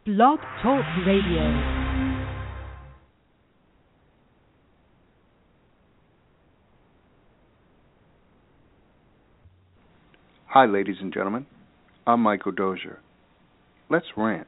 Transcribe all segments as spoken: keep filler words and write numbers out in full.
Blog Talk Radio. Hi, ladies and gentlemen. I'm Michael Dozier. Let's rant.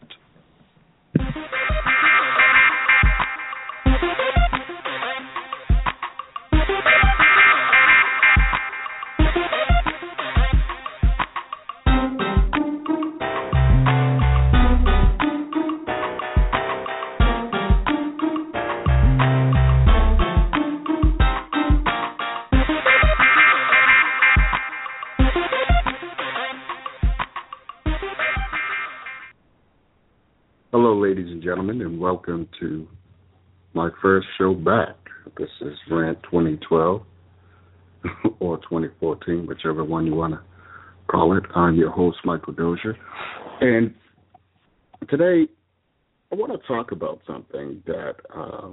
Hello, ladies and gentlemen, and welcome to my first show back. This is Rant twenty twelve or twenty fourteen, whichever one you want to call it. I'm your host, Michael Dozier. And today, I want to talk about something that uh,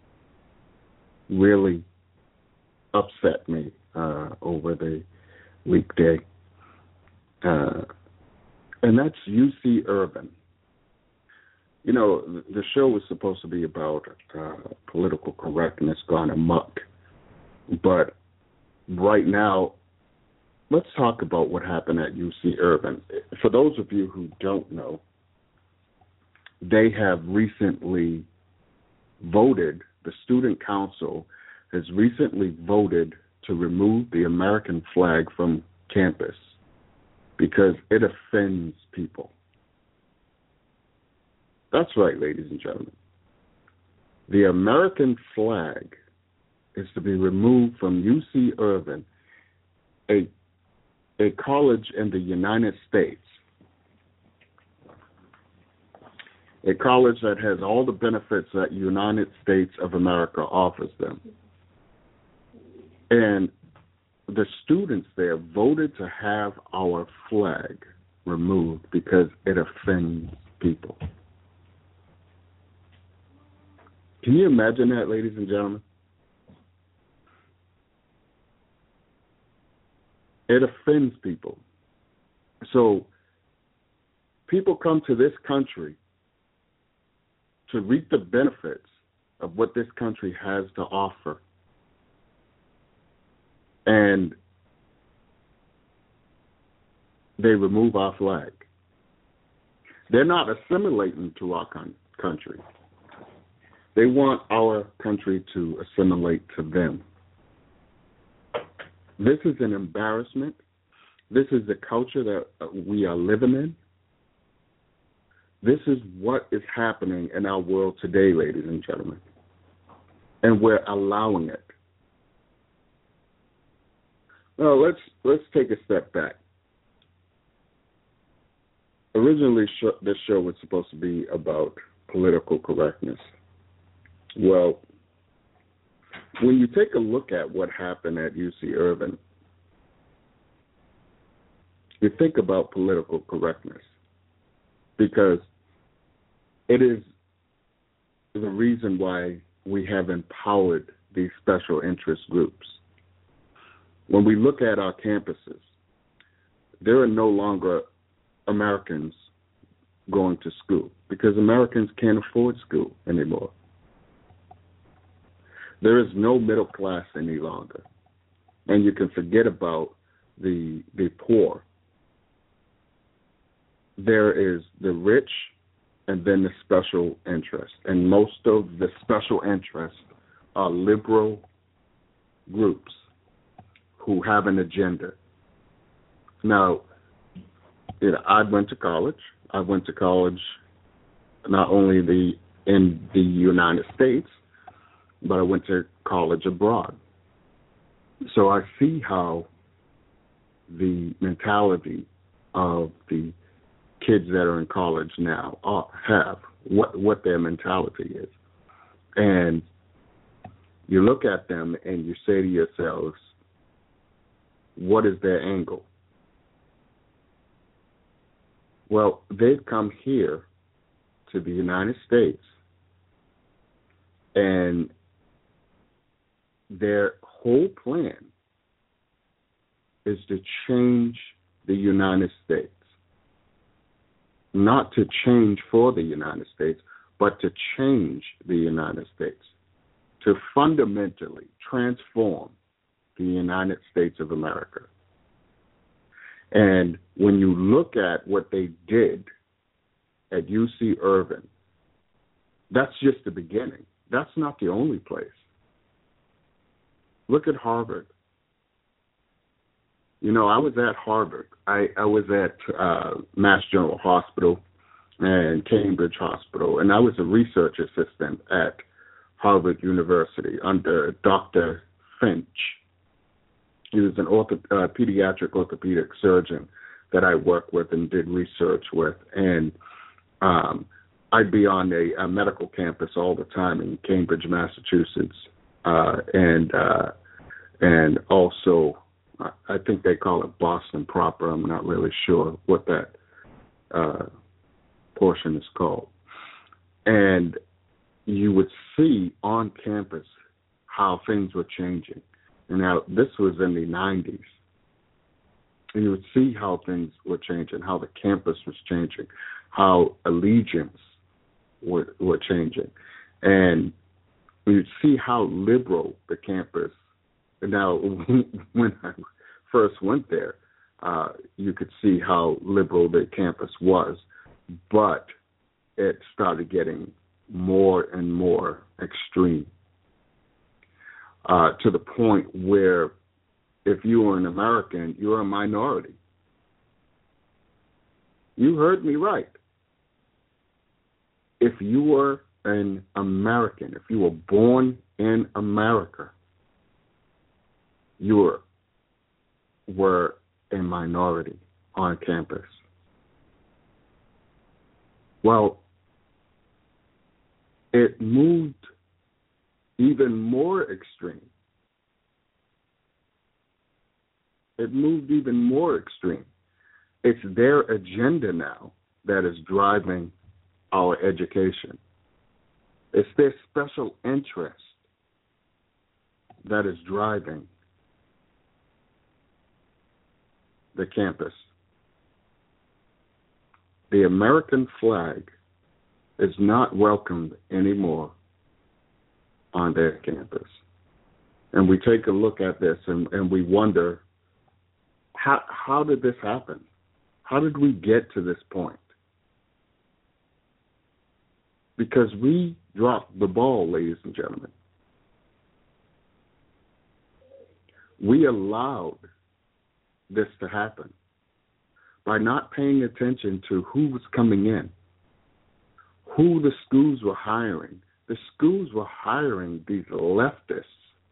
really upset me uh, over the weekday, uh, and that's U C Irvine. You know, the show was supposed to be about uh, political correctness gone amok. But right now, let's talk about what happened at U C Irvine. For those of you who don't know, they have recently voted, the Student Council has recently voted to remove the American flag from campus because it offends people. That's right, ladies and gentlemen. The American flag is to be removed from U C Irvine, a, a college in the United States, a college that has all the benefits that United States of America offers them. And the students there voted to have our flag removed because it offends people. Can you imagine that, ladies and gentlemen? It offends people. So people come to this country to reap the benefits of what this country has to offer. And they remove our flag. They're not assimilating to our con- country. They want our country to assimilate to them. This is an embarrassment. This is the culture that we are living in. This is what is happening in our world today, ladies and gentlemen. And we're allowing it. Now, let's let's take a step back. Originally, sh- this show was supposed to be about political correctness. Well, when you take a look at what happened at U C Irvine, you think about political correctness because it is the reason why we have empowered these special interest groups. When we look at our campuses, there are no longer Americans going to school because Americans can't afford school anymore. There is no middle class any longer. And you can forget about the the poor. There is the rich and then the special interest. And most of the special interests are liberal groups who have an agenda. Now, you know, I went to college. I went to college not only the in the United States, but I went to college abroad. So I see how the mentality of the kids that are in college now are, have, what, what their mentality is. And you look at them and you say to yourselves, what is their angle? Well, they've come here to the United States and their whole plan is to change the United States. not to change for the United States, but to change the United States, to fundamentally transform the United States of America. And when you look at what they did at U C Irvine, that's just the beginning. That's not the only place. Look at Harvard. You know, I was at Harvard. I, I was at uh, Mass General Hospital and Cambridge Hospital, and I was a research assistant at Harvard University under Doctor Finch. He was an ortho, uh, pediatric orthopedic surgeon that I worked with and did research with. And um, I'd be on a, a medical campus all the time in Cambridge, Massachusetts, uh, and uh, and also I think they call it Boston proper. I'm not really sure what that uh, portion is called. And you would see on campus how things were changing. And now this was in the nineties. And you would see how things were changing, how the campus was changing, how allegiance were, were changing. And you'd see how liberal the campus. Now, when I first went there, uh, you could see how liberal the campus was, but it started getting more and more extreme uh, to the point where if you were an American, you were a minority. You heard me right. If you were an American, if you were born in America, you were, were a minority on campus. Well, it moved even more extreme. It moved even more extreme. It's their agenda now that is driving our education. It's their special interest that is driving the campus. The American flag is not welcomed anymore on their campus. And we take a look at this and, and we wonder, how, how did this happen? How did we get to this point? Because we dropped the ball, ladies and gentlemen. We allowed this to happen by not paying attention to who was coming in, who the schools were hiring. The schools were hiring these leftists,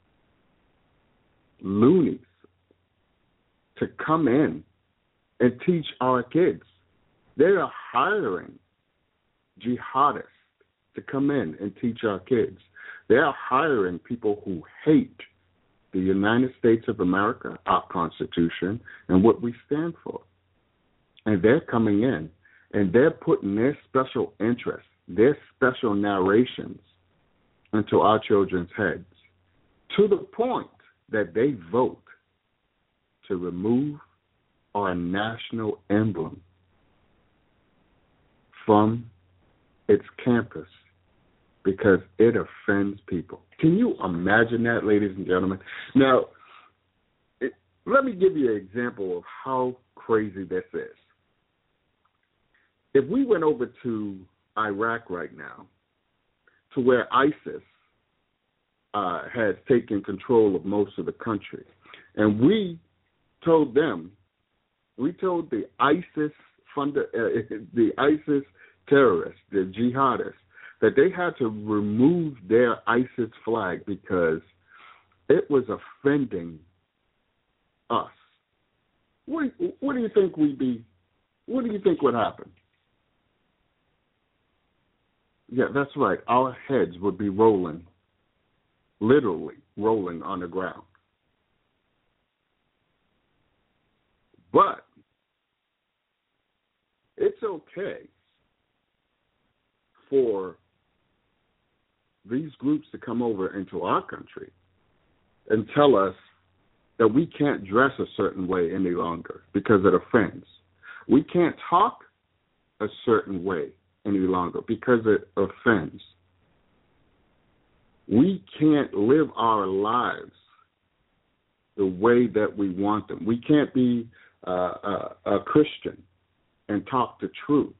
loonies, to come in and teach our kids. They are hiring jihadists to come in and teach our kids. They are hiring people who hate the United States of America, our Constitution, and what we stand for. And they're coming in, and they're putting their special interests, their special narrations into our children's heads, to the point that they vote to remove our national emblem from its campus because it offends people. Can you imagine that, ladies and gentlemen? Now, it, let me give you an example of how crazy this is. If we went over to Iraq right now, to where ISIS uh, has taken control of most of the country, and we told them, we told the ISIS funder, uh, the ISIS terrorists, the jihadists, that they had to remove their ISIS flag because it was offending us. What, what do you think we'd be? What do you think would happen? Yeah, that's right. Our heads would be rolling, literally rolling on the ground. But it's okay for these groups to come over into our country and tell us that we can't dress a certain way any longer because it offends. We can't talk a certain way any longer because it offends. We can't live our lives the way that we want them. We can't be uh, a, a Christian and talk the truth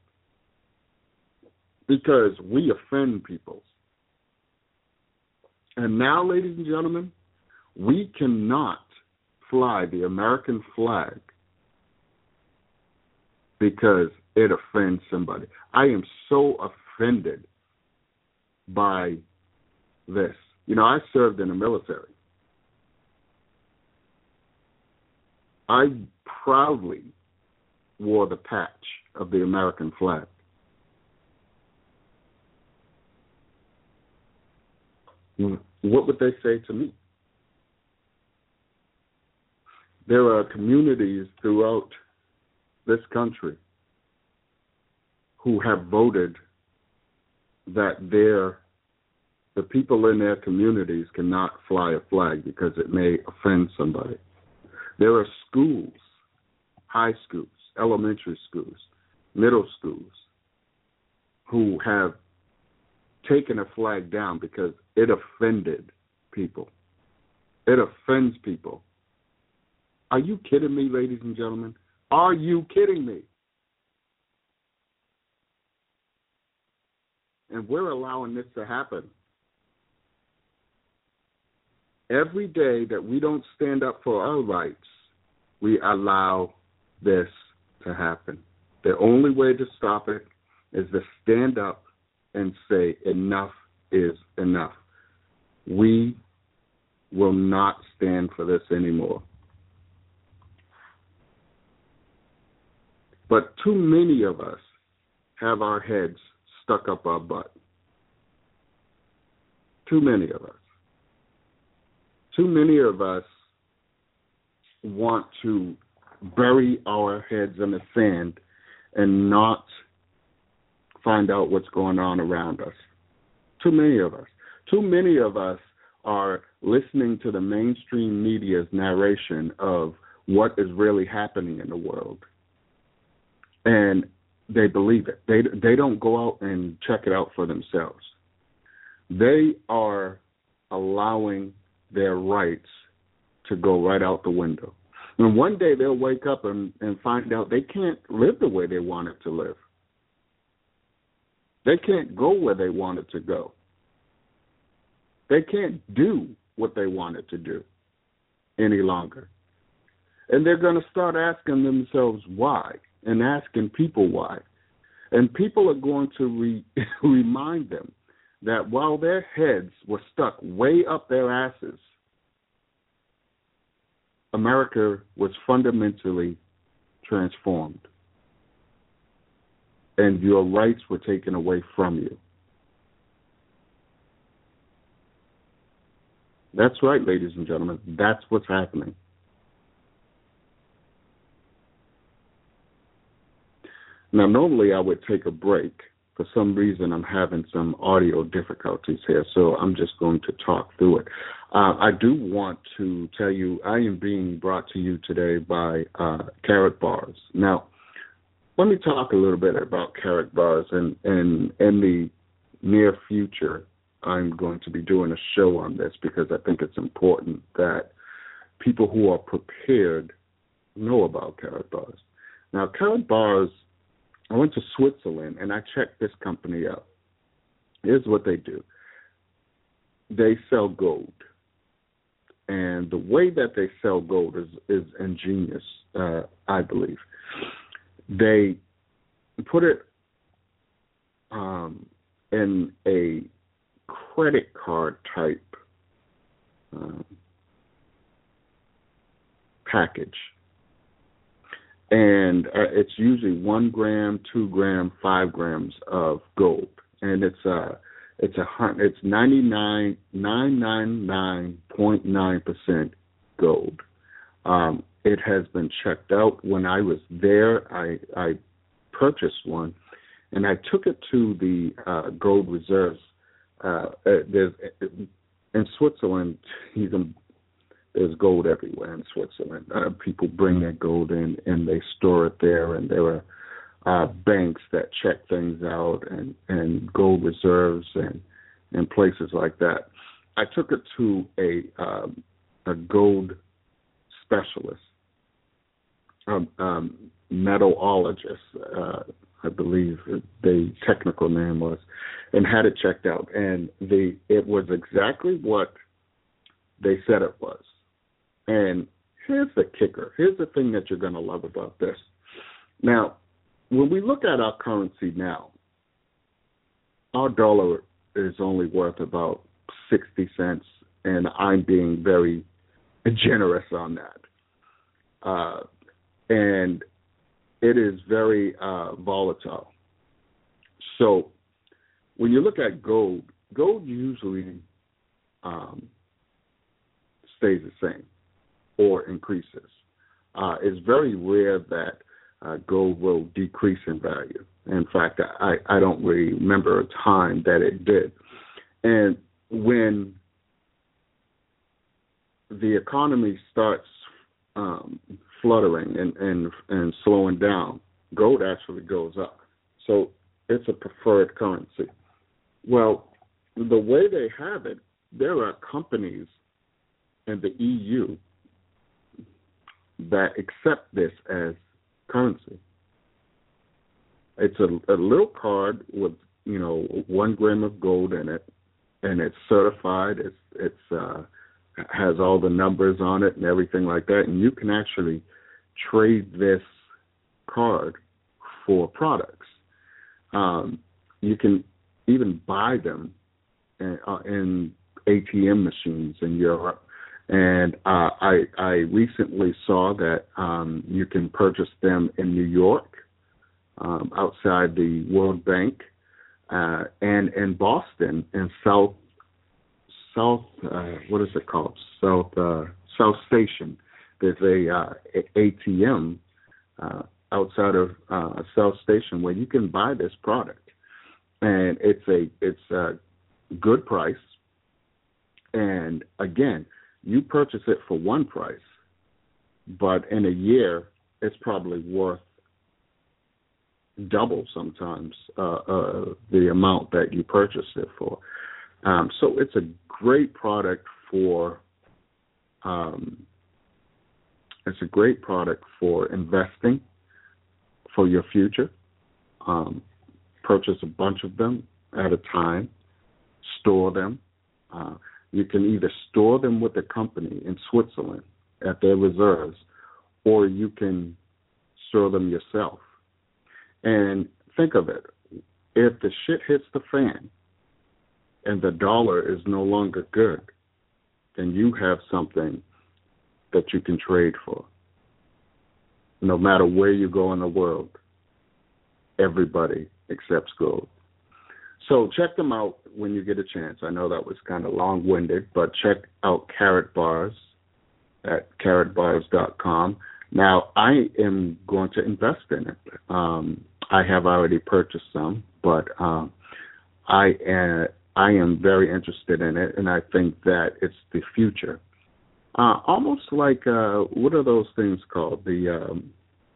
because we offend people. And now, ladies and gentlemen, we cannot fly the American flag because it offends somebody. I am so offended by this. You know, I served in the military. I proudly wore the patch of the American flag. What would they say to me? There are communities throughout this country who have voted that their the people in their communities cannot fly a flag because it may offend somebody. There are schools, high schools, elementary schools, middle schools, who have taken a flag down because it offended people. It offends people. Are you kidding me, ladies and gentlemen? Are you kidding me? And we're allowing this to happen. Every day that we don't stand up for our rights, we allow this to happen. The only way to stop it is to stand up and say enough is enough. We will not stand for this anymore. But too many of us have our heads stuck up our butt. Too many of us. Too many of us want to bury our heads in the sand and not find out what's going on around us. Too many of us. Too many of us are listening to the mainstream media's narration of what is really happening in the world. And they believe it. They they don't go out and check it out for themselves. They are allowing their rights to go right out the window. And one day they'll wake up and, and find out they can't live the way they wanted to live. They can't go where they wanted to go. They can't do what they wanted to do any longer. And they're going to start asking themselves why and asking people why. And people are going to re- remind them that while their heads were stuck way up their asses, America was fundamentally transformed. And your rights were taken away from you. That's right, ladies and gentlemen. That's what's happening. Now, normally I would take a break. For some reason, I'm having some audio difficulties here, so I'm just going to talk through it. Uh, I do want to tell you I am being brought to you today by uh, Karatbars. Now, let me talk a little bit about Karatbars, and, and in the near future, I'm going to be doing a show on this because I think it's important that people who are prepared know about Karatbars. Now, Karatbars, I went to Switzerland and I checked this company out. Here's what they do. They sell gold. And the way that they sell gold is, is ingenious, uh, I believe. They put it um, in a credit card type um, package. And uh, it's usually one gram, two gram, five grams of gold, and it's uh it's a it's ninety nine nine nine nine point nine percent gold. Um, it has been checked out. When I was there, I I purchased one, and I took it to the uh, gold reserves. Uh, there's in Switzerland, you can. There's gold everywhere in Switzerland. Uh, people bring their gold in and they store it there, and there are uh, banks that check things out and, and gold reserves and, and places like that. I took it to a um, a gold specialist, um, um, metallurgist, uh, I believe the technical name was, and had it checked out. And the it was exactly what they said it was. And here's the kicker. Here's the thing that you're going to love about this. Now, when we look at our currency now, our dollar is only worth about sixty cents, and I'm being very generous on that. Uh, and it is very uh, volatile. So when you look at gold, gold usually um, stays the same or increases. Uh, it's very rare that uh, gold will decrease in value. In fact, I, I don't really remember a time that it did. And when the economy starts um, fluttering and, and, and slowing down, gold actually goes up. So it's a preferred currency. Well, the way they have it, there are companies in the E U that accept this as currency. It's a, a little card with, you know, one gram of gold in it, and it's certified. It's it's uh, has all the numbers on it and everything like that, and you can actually trade this card for products. Um, you can even buy them in, uh, in A T M machines in Europe. And uh, I, I recently saw that um, you can purchase them in New York, um, outside the World Bank, uh, and in Boston, in South South uh, what is it called? South uh, South Station. There's a, uh, a ATM uh, outside of uh, South Station where you can buy this product, and it's a it's a good price. And again, you purchase it for one price, but in a year, it's probably worth double sometimes uh, uh, the amount that you purchased it for. Um, so it's a great product for um, it's a great product for investing for your future. Um, purchase a bunch of them at a time, store them. Uh, You can either store them with the company in Switzerland at their reserves, or you can store them yourself. And think of it. If the shit hits the fan and the dollar is no longer good, then you have something that you can trade for. No matter where you go in the world, everybody accepts gold. So check them out when you get a chance. I know that was kind of long-winded, but check out Karatbars at karat bars dot com. Now, I am going to invest in it. Um, I have already purchased some, but um, I, uh, I am very interested in it, and I think that it's the future. Uh, almost like, uh, what are those things called? The um,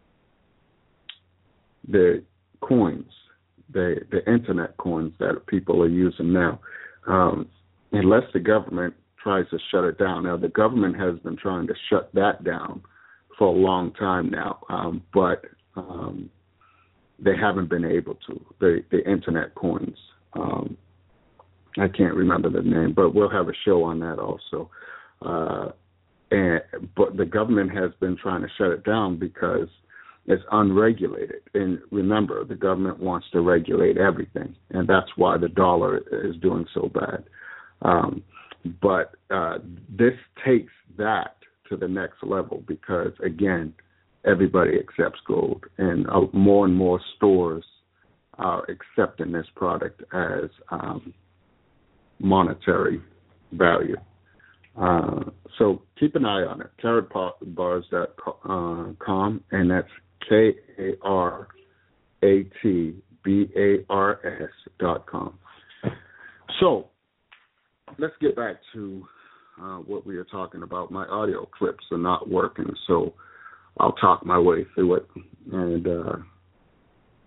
the coins. The, the internet coins that people are using now, um, unless the government tries to shut it down. Now, the government has been trying to shut that down for a long time now, um, but um, they haven't been able to, the, the internet coins. Um, I can't remember the name, but we'll have a show on that also. Uh, and But the government has been trying to shut it down because it's unregulated. And remember, the government wants to regulate everything, and that's why the dollar is doing so bad. Um, but uh, this takes that to the next level because, again, everybody accepts gold, and uh, more and more stores are accepting this product as um, monetary value. Uh, so keep an eye on it, karat bars dot com, and that's K A R A T B A R S dot com. So let's get back to uh, what we are talking about. My audio clips are not working, so I'll talk my way through it. And uh,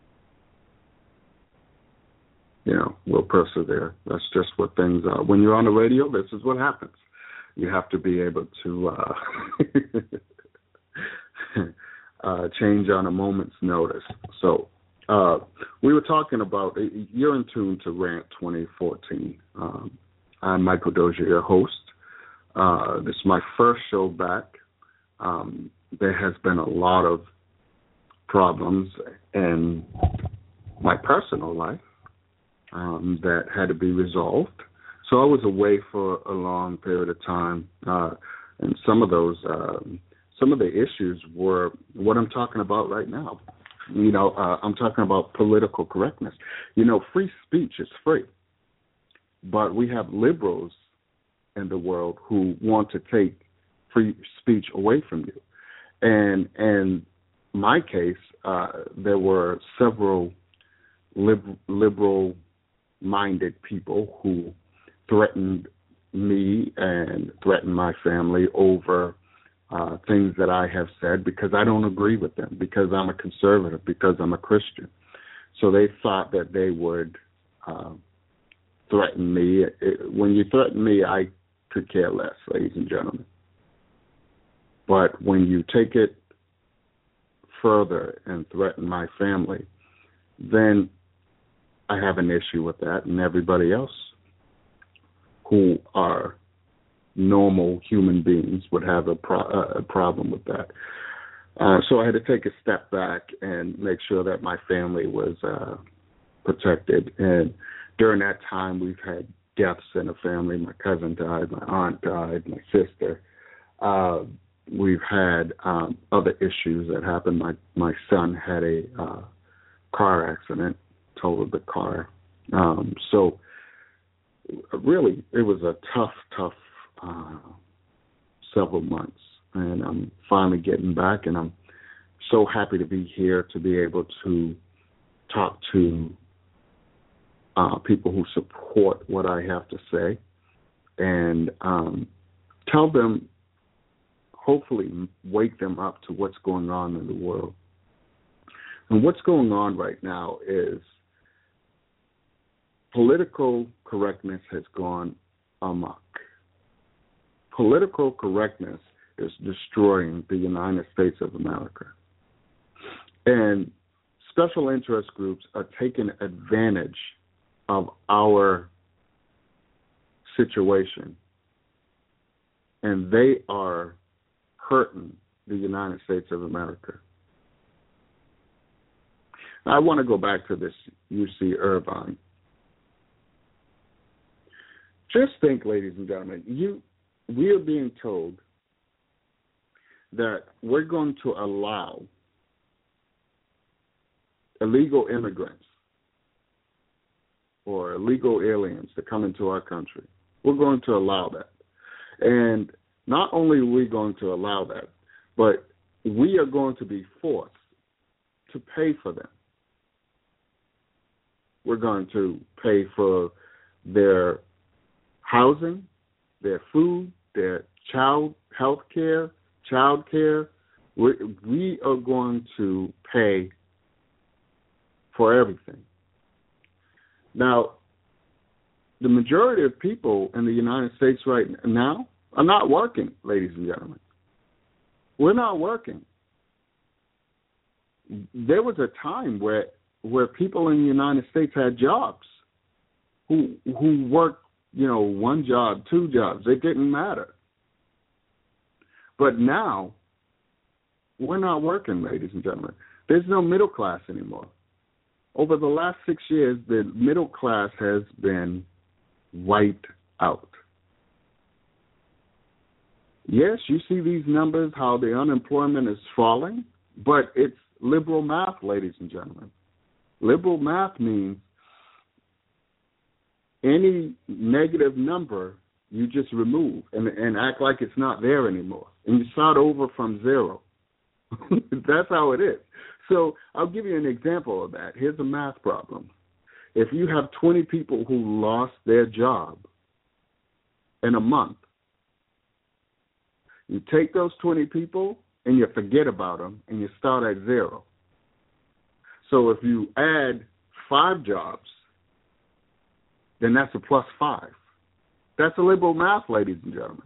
you know, we'll persevere. That's just what things are. When you're on the radio, this is what happens. You have to be able to uh, uh, change on a moment's notice. So uh, we were talking about, you're in tune to Rant twenty fourteen. Um, I'm Michael Dozier, your host. Uh, this is my first show back. Um, there has been a lot of problems in my personal life um, that had to be resolved. So I was away for a long period of time, uh, and some of those, uh, some of the issues were what I'm talking about right now. You know, uh, I'm talking about political correctness. You know, free speech is free, but we have liberals in the world who want to take free speech away from you. And in my case, uh, there were several lib- liberal-minded people who threatened me and threatened my family over uh, things that I have said because I don't agree with them, because I'm a conservative, because I'm a Christian. So they thought that they would uh, threaten me. It, when you threaten me, I could care less, ladies and gentlemen. But when you take it further and threaten my family, then I have an issue with that, and everybody else who are normal human beings would have a, pro- a problem with that. Uh, so I had to take a step back and make sure that my family was uh, protected. And during that time, we've had deaths in the family. My cousin died, my aunt died, my sister. Uh, we've had um, other issues that happened. My my son had a uh, car accident, totaled the car. Um, so really, it was a tough, tough uh, several months, and I'm finally getting back, and I'm so happy to be here to be able to talk to uh, people who support what I have to say and um, tell them, hopefully wake them up to what's going on in the world. And what's going on right now is political correctness has gone amok. Political correctness is destroying the United States of America. And special interest groups are taking advantage of our situation, and they are hurting the United States of America. I want to go back to this U C Irvine. Just think, ladies and gentlemen, you, we are being told that we're going to allow illegal immigrants or illegal aliens to come into our country. We're going to allow that. And not only are we going to allow that, but we are going to be forced to pay for them. We're going to pay for their housing, their food, their child health care, child care. We, we are going to pay for everything. Now, the majority of people in the United States right now are not working, ladies and gentlemen. We're not working. There was a time where where people in the United States had jobs, who who worked, you know, one job, two jobs. It didn't matter. But now, we're not working, ladies and gentlemen. There's no middle class anymore. Over the last six years, the middle class has been wiped out. Yes, you see these numbers, how the unemployment is falling, but it's liberal math, ladies and gentlemen. Liberal math means any negative number you just remove and, and act like it's not there anymore. And you start over from zero. That's how it is. So I'll give you an example of that. Here's a math problem. If you have twenty people who lost their job in a month, you take those twenty people and you forget about them and you start at zero. So if you add five jobs then that's a plus five. That's a liberal math, ladies and gentlemen.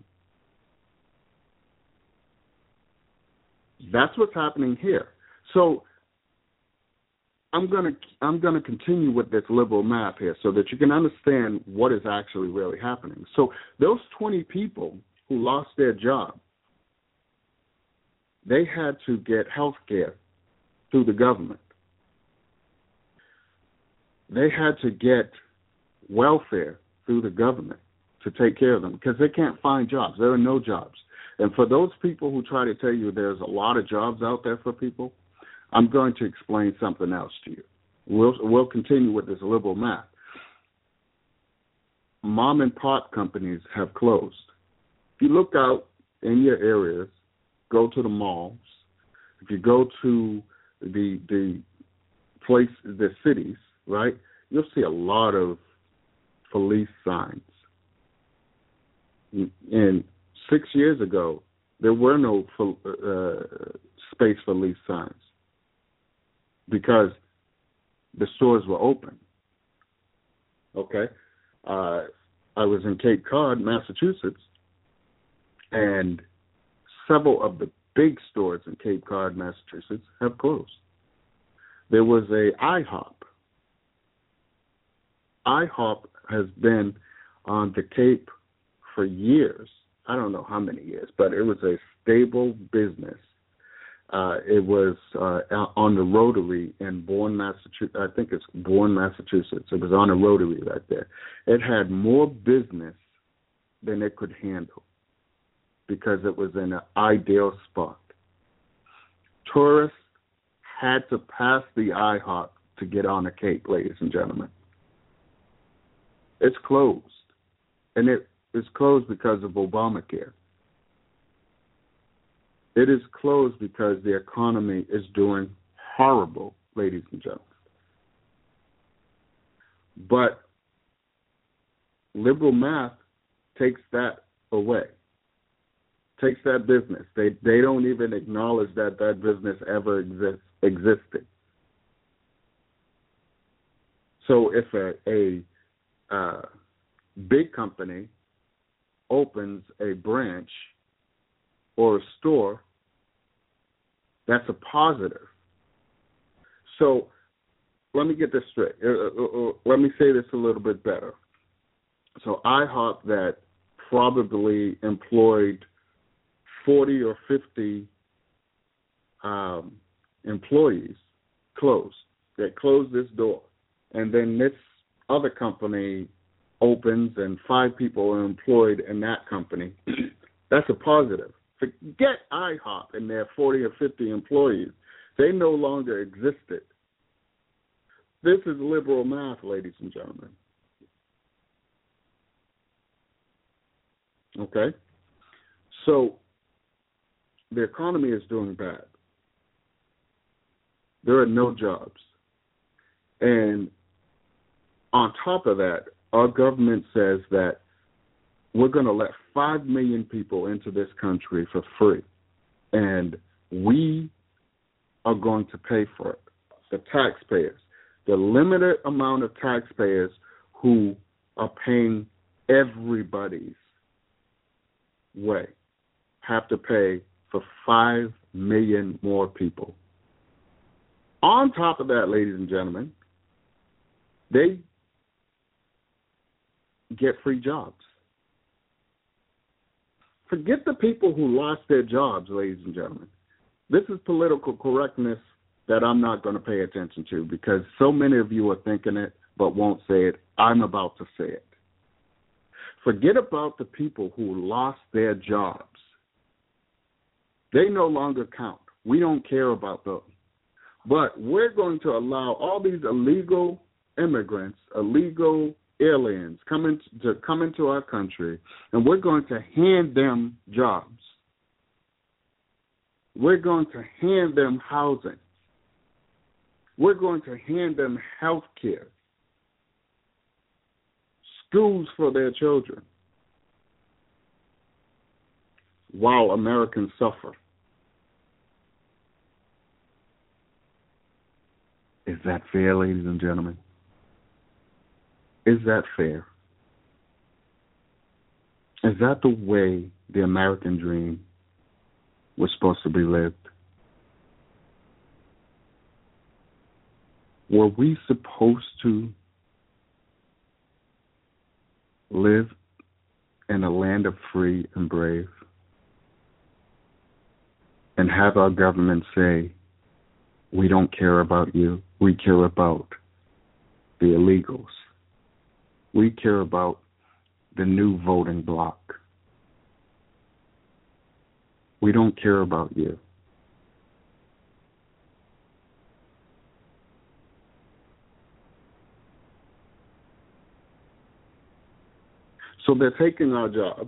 That's what's happening here. So I'm gonna I'm gonna continue with this liberal math here so that you can understand what is actually really happening. So those twenty people who lost their job, they had to get health care through the government. They had to get welfare through the government to take care of them because they can't find jobs. There are no jobs. And for those people who try to tell you there's a lot of jobs out there for people, I'm going to explain something else to you. We'll, we'll continue with this liberal math. Mom and pop companies have closed. If you look out in your areas, go to the malls, if you go to the the place, the cities, right, you'll see a lot of police signs. And six years ago, there were no uh, space for lease signs because the stores were open. Okay? Uh, I was in Cape Cod, Massachusetts, and several of the big stores in Cape Cod, Massachusetts have closed. There was a IHOP. IHOP has been on the Cape for years. I don't know how many years, but it was a stable business. Uh, it was uh, on the Rotary in Bourne, Massachusetts. I think it's Bourne, Massachusetts. It was on the Rotary right there. It had more business than it could handle because it was in an ideal spot. Tourists had to pass the IHOP to get on the Cape, ladies and gentlemen. It's closed, and it is closed because of Obamacare. It is closed because the economy is doing horrible, ladies and gentlemen. But liberal math takes that away, takes that business. They they don't even acknowledge that that business ever exist, existed. So if a, a uh, big company opens a branch or a store, that's a positive. So let me get this straight. Uh, uh, uh, let me say this a little bit better. So IHOP that probably employed forty or fifty um, employees closed. They closed this door. And then this other company opens and five people are employed in that company. That's a positive. Forget IHOP and their forty or fifty employees. They no longer existed. This is liberal math, ladies and gentlemen. Okay? So the economy is doing bad. There are no jobs. And on top of that, our government says that we're going to let five million people into this country for free, and we are going to pay for it, the taxpayers. The limited amount of taxpayers who are paying everybody's way have to pay for five million more people. On top of that, ladies and gentlemen, they get free jobs. Forget the people who lost their jobs, ladies and gentlemen. This is political correctness that I'm not going to pay attention to because so many of you are thinking it but won't say it. I'm about to say it. Forget about the people who lost their jobs. They no longer count. We don't care about those. But we're going to allow all these illegal immigrants, illegal aliens come in, to come into our country, and we're going to hand them jobs. We're going to hand them housing. We're going to hand them health care, schools for their children, while Americans suffer. Is that fair, ladies and gentlemen? Is that fair? Is that the way the American dream was supposed to be lived? Were we supposed to live in a land of free and brave and have our government say, we don't care about you, we care about the illegals, we care about the new voting bloc, we don't care about you? So they're taking our jobs.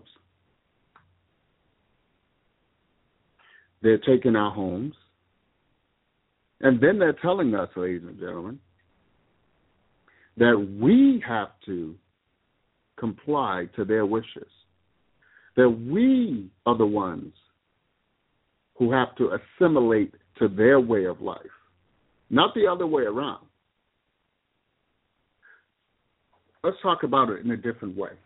They're taking our homes. And then they're telling us, ladies and gentlemen, that we have to comply to their wishes, that we are the ones who have to assimilate to their way of life, not the other way around. Let's talk about it in a different way.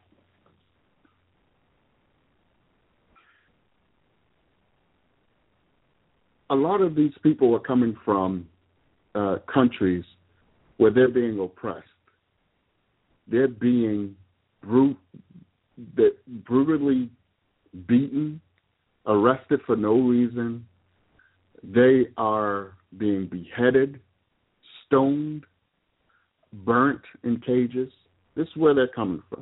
A lot of these people are coming from uh, countries where they're being oppressed. They're being brut- brutally beaten, arrested for no reason. They are being beheaded, stoned, burnt in cages. This is where they're coming from.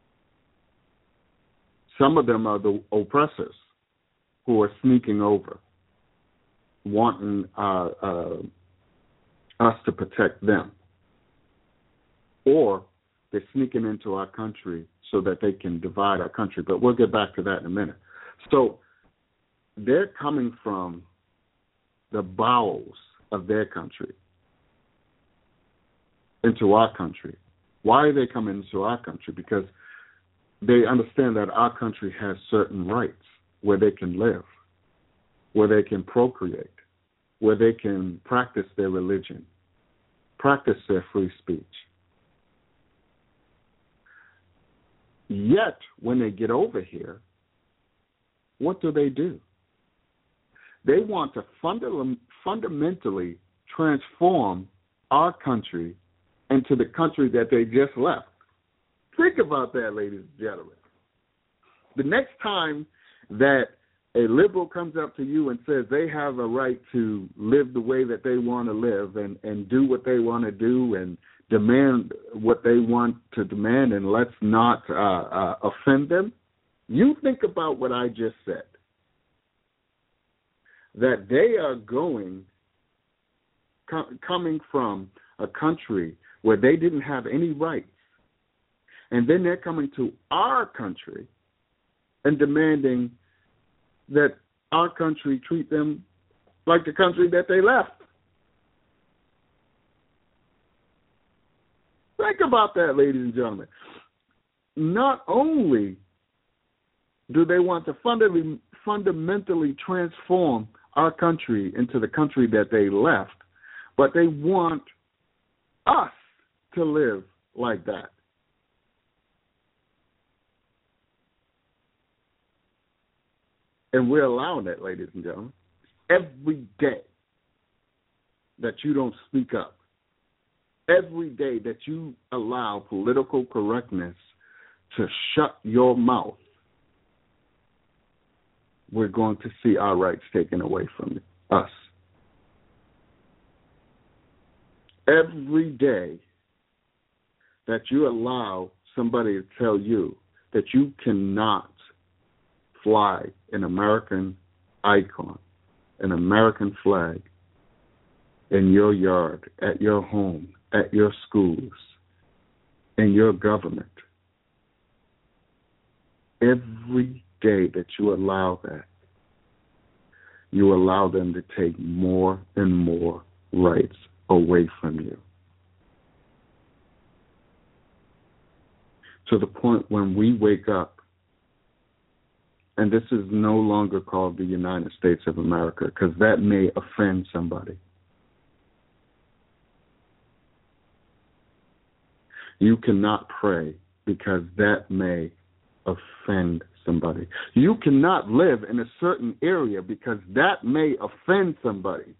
Some of them are the oppressors who are sneaking over, wanting uh, uh, us to protect them. Or they're sneaking into our country so that they can divide our country. But we'll get back to that in a minute. So they're coming from the bowels of their country into our country. Why are they coming into our country? Because they understand that our country has certain rights where they can live, where they can procreate, where they can practice their religion, practice their free speech. Yet, when they get over here, what do they do? They want to funda- fundamentally transform our country into the country that they just left. Think about that, ladies and gentlemen. The next time that a liberal comes up to you and says they have a right to live the way that they want to live and, and do what they want to do and demand what they want to demand, and let's not uh, uh, offend them, you think about what I just said, that they are going, com- coming from a country where they didn't have any rights, and then they're coming to our country and demanding that our country treat them like the country that they left. Think about that, ladies and gentlemen. Not only do they want to fundamentally, fundamentally transform our country into the country that they left, but they want us to live like that. And we're allowing that, ladies and gentlemen. Every day that you don't speak up, every day that you allow political correctness to shut your mouth, we're going to see our rights taken away from us. Every day that you allow somebody to tell you that you cannot fly an American icon, an American flag in your yard, at your home, at your schools, in your government. Every day that you allow that, you allow them to take more and more rights away from you. To the point when we wake up, and this is no longer called the United States of America, because that may offend somebody. You cannot pray because that may offend somebody. You cannot live in a certain area because that may offend somebody.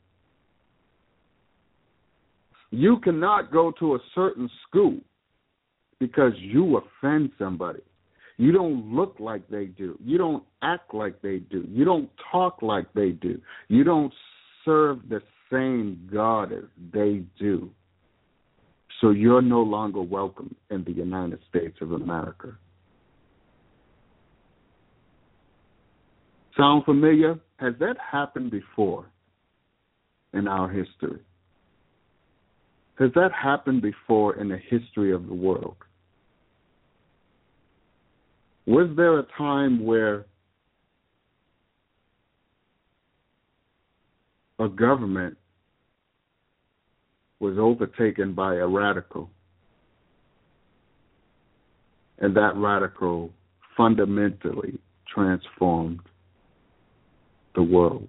You cannot go to a certain school because you offend somebody. You don't look like they do. You don't act like they do. You don't talk like they do. You don't serve the same God as they do. So you're no longer welcome in the United States of America. Sound familiar? Has that happened before in our history? Has that happened before in the history of the world? Was there a time where a government was overtaken by a radical, and that radical fundamentally transformed the world?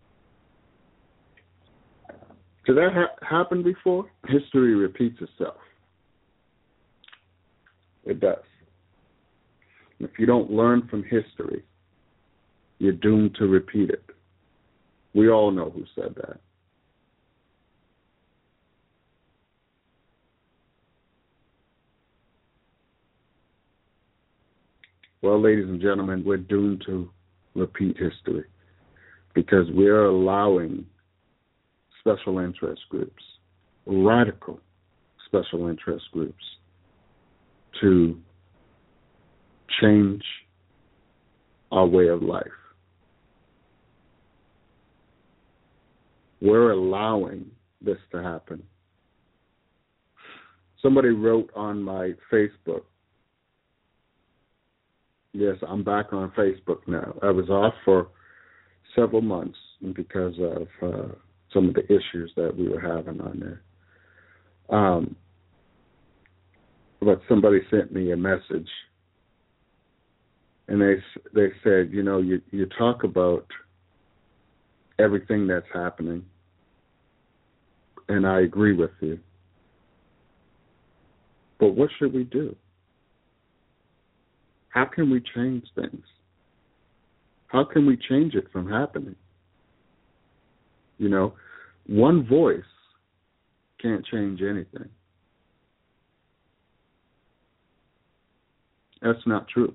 Did that ha- happen before? History repeats itself. It does. If you don't learn from history, you're doomed to repeat it. We all know who said that. Well, ladies and gentlemen, we're doomed to repeat history because we're allowing special interest groups, radical special interest groups, to change our way of life. We're allowing this to happen. Somebody wrote on my Facebook, yes, I'm back on Facebook now. I was off for several months because of uh, some of the issues that we were having on there. Um, but somebody sent me a message, and they they said, you know, you, you talk about everything that's happening, and I agree with you. But what should we do? How can we change things? How can we change it from happening? You know, one voice can't change anything. That's not true.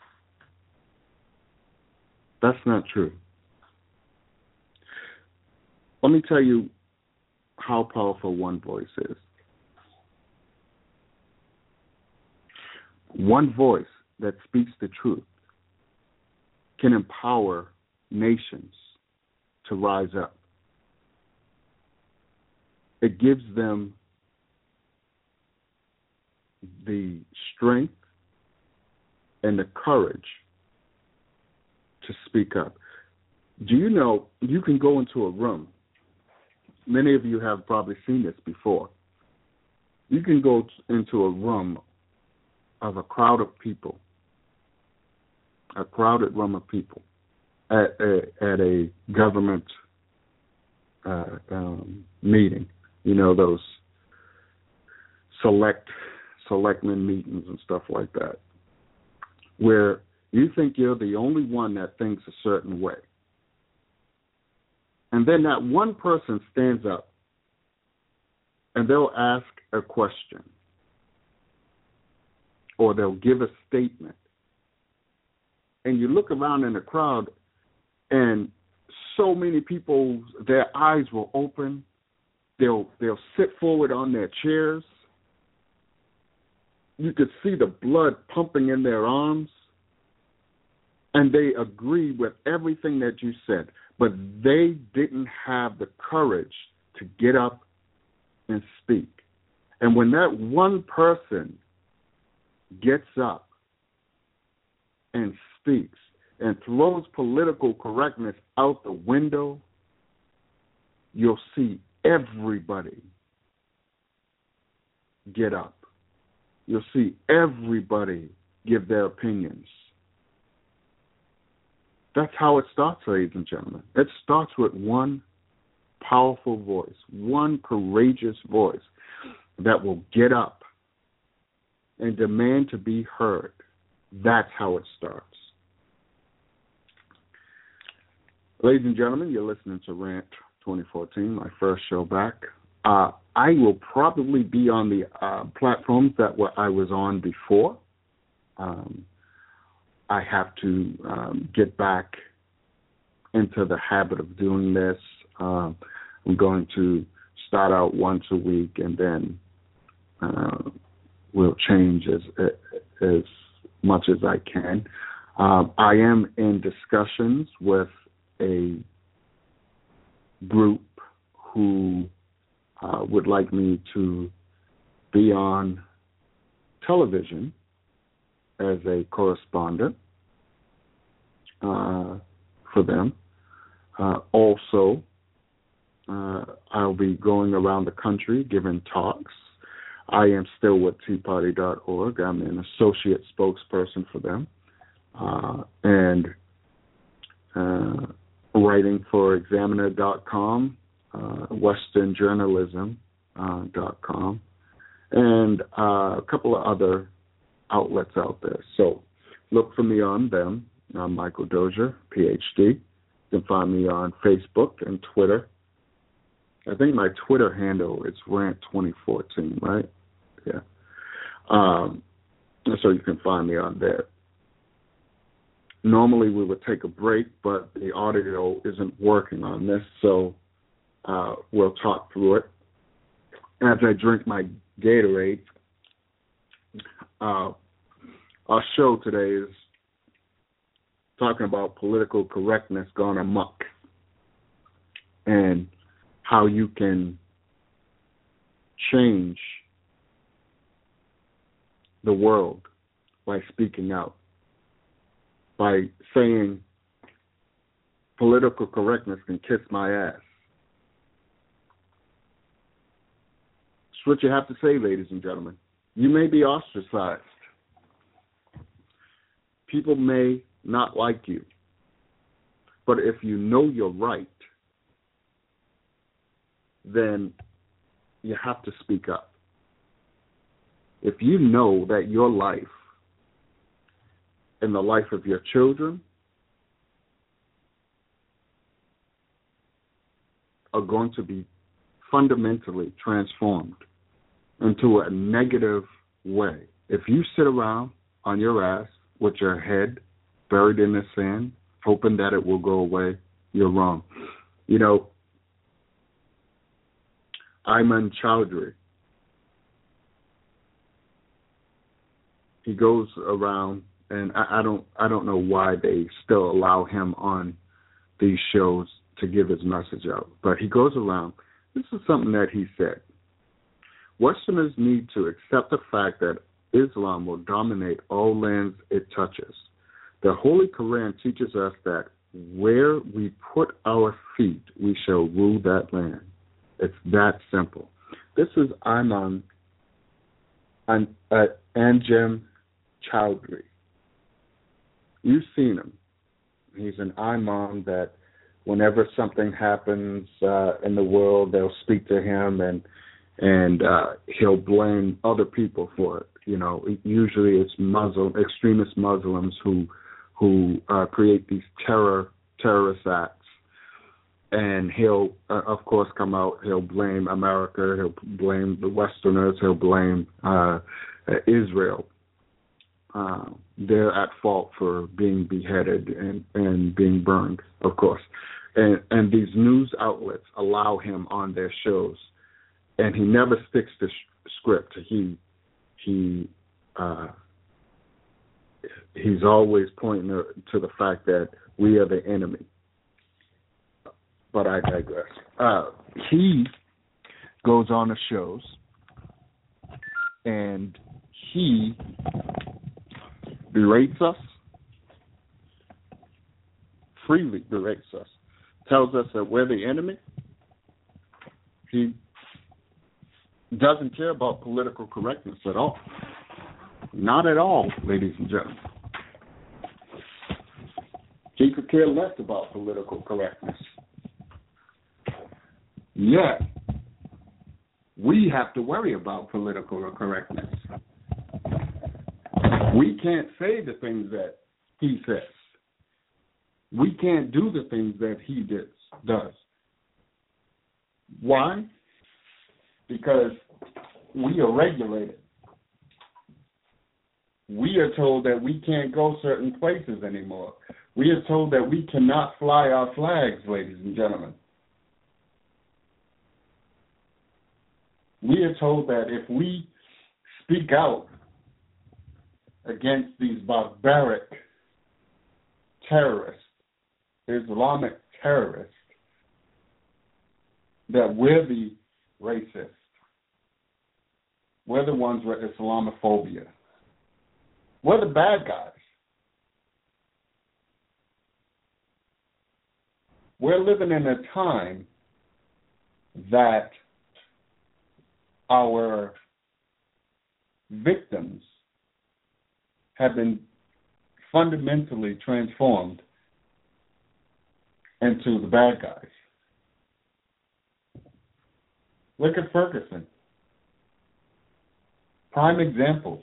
That's not true. Let me tell you how powerful one voice is. One voice that speaks the truth can empower nations to rise up. It gives them the strength and the courage to speak up. Do you know you can go into a room? Many of you have probably seen this before. You can go into a room of a crowd of people, a crowded room of people at a, at a government uh, um, meeting. You know, those select selectmen meetings and stuff like that, where you think you're the only one that thinks a certain way. And then that one person stands up and they'll ask a question or they'll give a statement. And you look around in the crowd and so many people, their eyes will open. They'll they'll sit forward on their chairs. You could see the blood pumping in their arms. And they agree with everything that you said. But they didn't have the courage to get up and speak. And when that one person gets up and speaks and throws political correctness out the window, you'll see everybody get up. You'll see everybody give their opinions. That's how it starts, ladies and gentlemen. It starts with one powerful voice, one courageous voice that will get up and demand to be heard. That's how it starts. Ladies and gentlemen, you're listening to Rant twenty fourteen, my first show back. Uh, I will probably be on the uh, platforms that were, I was on before. Um, I have to um, get back into the habit of doing this. Um, I'm going to start out once a week, and then uh, we'll change as as much as I can. Um, I am in discussions with a group who uh, would like me to be on television as a correspondent uh, for them. Uh, also, uh, I'll be going around the country giving talks. I am still with tea party dot org. I'm an associate spokesperson for them. Uh, and uh, writing for examiner dot com, uh, western journalism dot com, and uh, a couple of other outlets out there. So look for me on them. I'm Michael Dozier, P H D. You can find me on Facebook and Twitter. I think my Twitter handle is Rant twenty fourteen, right? Yeah. Um, so you can find me on there. Normally we would take a break, but the audio isn't working on this, so uh, we'll talk through it. As I drink my Gatorade, uh, our show today is talking about political correctness gone amok and how you can change the world by speaking out, by saying political correctness can kiss my ass. That's what you have to say, ladies and gentlemen. You may be ostracized. People may not like you. But if you know you're right, then you have to speak up. If you know that your life and the life of your children are going to be fundamentally transformed into a negative way, if you sit around on your ass with your head buried in the sand, hoping that it will go away, you're wrong. You know, Ayman Chowdhury, he goes around, and I, I don't I don't know why they still allow him on these shows to give his message out, but he goes around. This is something that he said. Westerners need to accept the fact that Islam will dominate all lands it touches. The Holy Quran teaches us that where we put our feet, we shall rule that land. It's that simple. This is Ayman uh, Anjem Chowdhury. You've seen him. He's an imam that whenever something happens uh, in the world, they'll speak to him and and uh, he'll blame other people for it. You know, usually it's Muslim extremist Muslims who who uh, create these terror terrorist acts. And he'll, uh, of course, come out. He'll blame America. He'll blame the Westerners. He'll blame uh, Israel. Uh, they're at fault for being beheaded and, and being burned, of course. And, and these news outlets allow him on their shows, and he never sticks to sh- script. He he uh, he's always pointing to, to the fact that we are the enemy. But I digress. Uh, he goes on the shows, and he berates us, freely berates us, tells us that we're the enemy. He doesn't care about political correctness at all. Not at all, ladies and gentlemen. He could care less about political correctness. Yet, we have to worry about political correctness. We can't say the things that he says. We can't do the things that he did, does. Why? Because we are regulated. We are told that we can't go certain places anymore. We are told that we cannot fly our flags, ladies and gentlemen. We are told that if we speak out against these barbaric terrorists, Islamic terrorists, that we're the racists. We're the ones with Islamophobia. We're the bad guys. We're living in a time that our victims have been fundamentally transformed into the bad guys. Look at Ferguson. Prime example.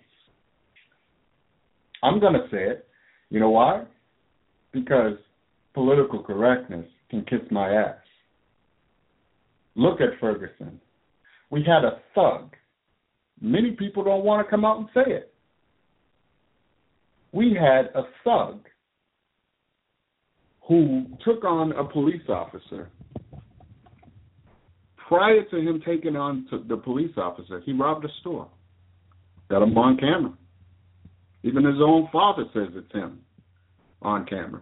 I'm going to say it. You know why? Because political correctness can kiss my ass. Look at Ferguson. We had a thug. Many people don't want to come out and say it. We had a thug who took on a police officer. Prior to him taking on to the police officer, he robbed a store. Got him on camera. Even his own father says it's him on camera.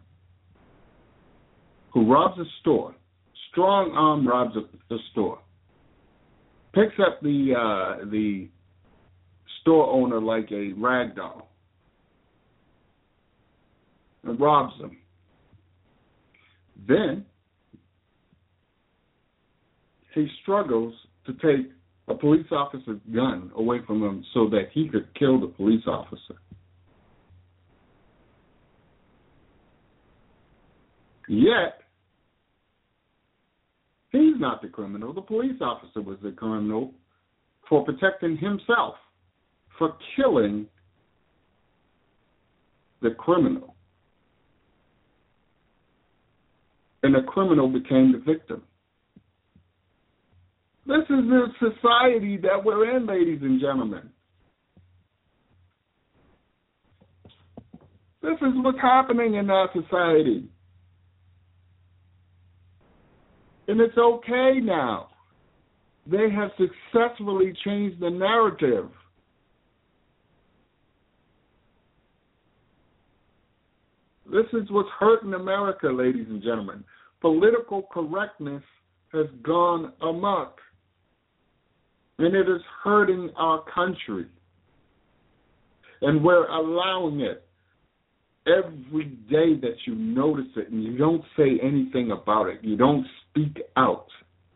Who robs a store. Strong arm robs a, a store. Picks up the uh, the store owner like a rag doll and robs him. Then he struggles to take a police officer's gun away from him so that he could kill the police officer. Yet, he's not the criminal. The police officer was the criminal for protecting himself, for killing the criminal. And the criminal became the victim. This is the society that we're in, ladies and gentlemen. This is what's happening in our society. And it's okay now. They have successfully changed the narrative. This is what's hurting America, ladies and gentlemen. Political correctness has gone amok. And it is hurting our country. And we're allowing it. Every day that you notice it and you don't say anything about it, you don't speak out,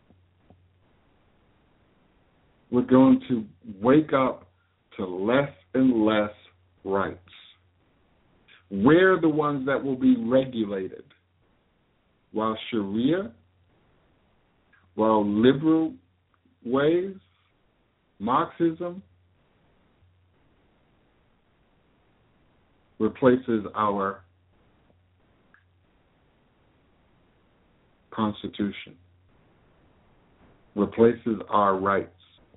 we're going to wake up to less and less rights. We're the ones that will be regulated. While Sharia, while liberal ways, Marxism, replaces our Constitution, replaces our rights.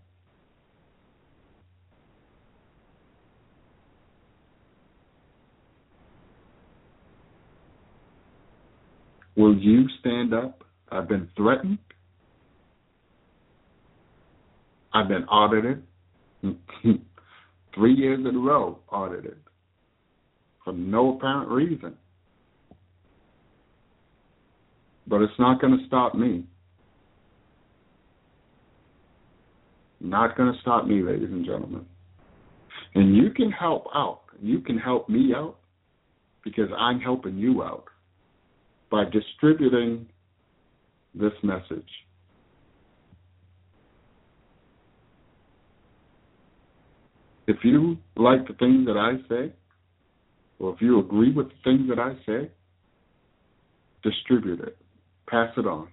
Will you stand up? I've been threatened. I've been audited. Three years in a row audited. For no apparent reason. But it's not going to stop me. Not going to stop me, ladies and gentlemen. And you can help out. You can help me out because I'm helping you out by distributing this message. If you like the things that I say, or if you agree with the things that I say, distribute it. Pass it on.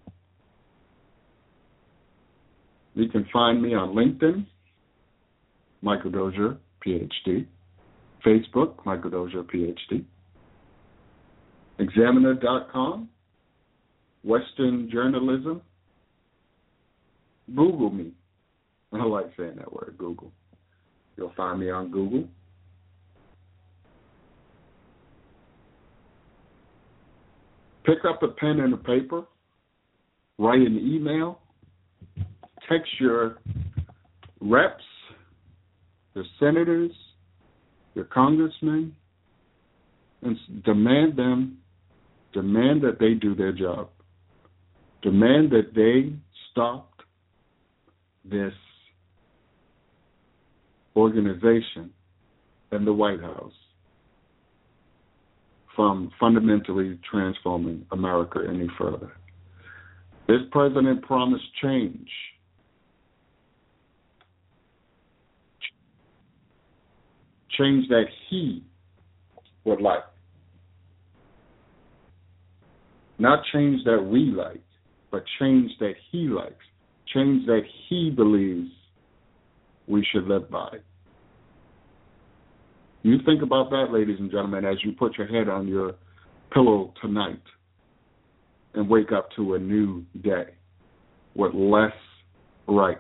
You can find me on LinkedIn, Michael Dozier, P H D. Facebook, Michael Dozier, P H D. Examiner dot com, Western Journalism. Google me. I like saying that word, Google. You'll find me on Google. Pick up a pen and a paper, write an email, text your reps, your senators, your congressmen, and demand them, demand that they do their job. Demand that they stopped this organization in the White House from fundamentally transforming America any further. This president promised change. Change that he would like. Not change that we like, but change that he likes. Change that he believes we should live by. You think about that, ladies and gentlemen, as you put your head on your pillow tonight and wake up to a new day with less rights.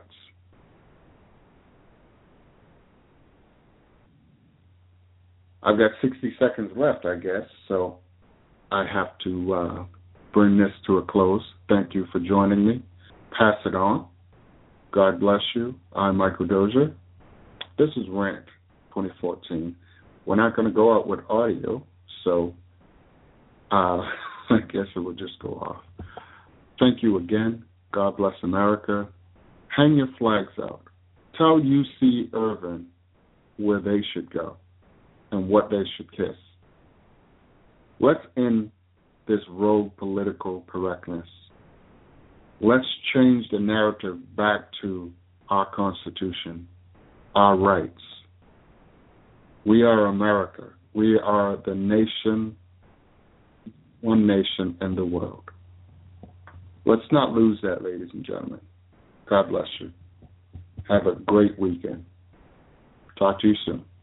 I've got sixty seconds left, I guess, so I have to uh, bring this to a close. Thank you for joining me. Pass it on. God bless you. I'm Michael Dozier. This is Rant twenty fourteen. We're not going to go out with audio, so uh, I guess it will just go off. Thank you again. God bless America. Hang your flags out. Tell U C Irvine where they should go and what they should kiss. Let's end this rogue political correctness. Let's change the narrative back to our Constitution, our rights. We are America. We are the nation, one nation in the world. Let's not lose that, ladies and gentlemen. God bless you. Have a great weekend. Talk to you soon.